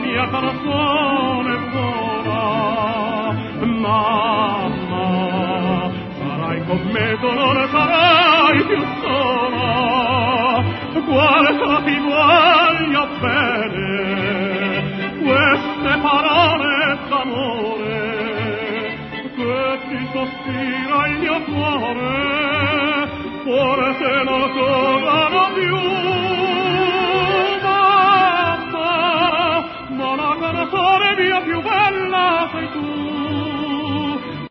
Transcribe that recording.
mia canzone buona. Mamma, sarai con me, tu non sarai più sola. Guarda, ti voglio bene, queste parole d'amore che ti sospira il mio cuore.